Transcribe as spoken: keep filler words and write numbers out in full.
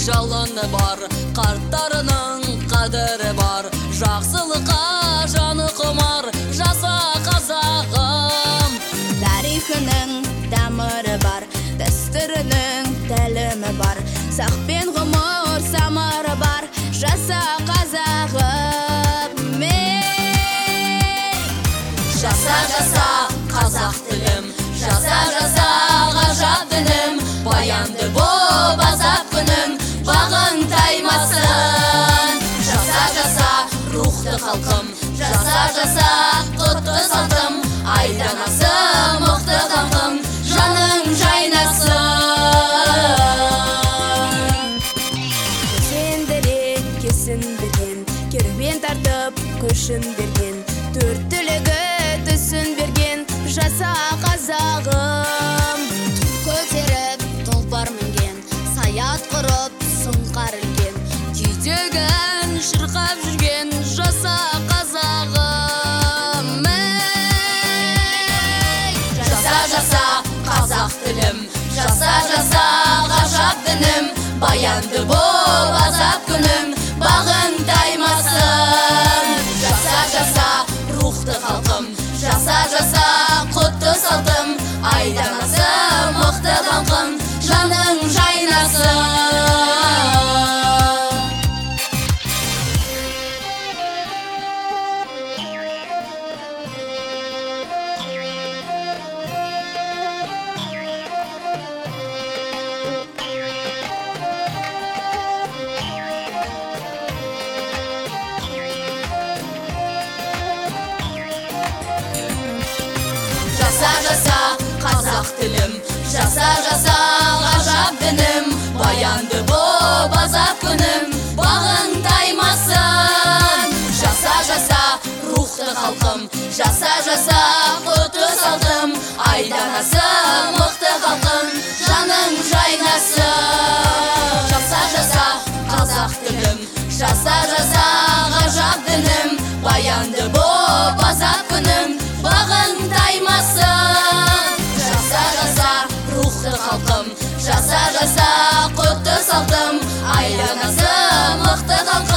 жалыны бар, қарттарының қадірі бар. Жақсылыққа жаны құмар, жаса қазағым. Тарихының тамыры бар, дәстүрінің тәлімі бар, сақ пен ғұмыр самары бар, жаса қазағым. Жаса, жаса, қазақ тілім, жаса, жаса, ғажап дінім, баянды боп азап күнім, бағың таймасын. Жаса, жаса, рухты халқым, жаса, жаса, құтты салтым, айдан асым, мықты қамқым, жаның жайнасын. Сендірек кесін берген, керуен тартып көшін берген, төрт түлігі түсін берген, жаса қазағым. Ту көтеріп тұлпар мінген, саят құрып сұңқар ілген, Түйдеген шырқап жүрген, жаса қазағым. Жаса, жаса, қазақ тілім, жаса, жаса, ғажап дінім, баянды боп азап күнім, бағың таймасын. Жаса, жаса, рухты халқым, жаса, жаса, құтты салтым, айдан асым, мықты қамқым, жаның жайнасын. Жаса, жаса, қазақ тілім, жаса, жаса, ғажап дінім, баянды боп азап күнім, бағың таймасын. Жаса, жаса, рухты халқым, жаса, жаса, құтты салтым, айдан асым, мықты халқым, жаның жайнасын. Жаса, жаса, қазақ тілім, жаса, жаса, ғажап дінім, баянды боп азап күнім, бағың таймасын. Жаса, жаса, рухты халқым, жаса, жаса, құтты салтым, айдан асым, мықты халқым.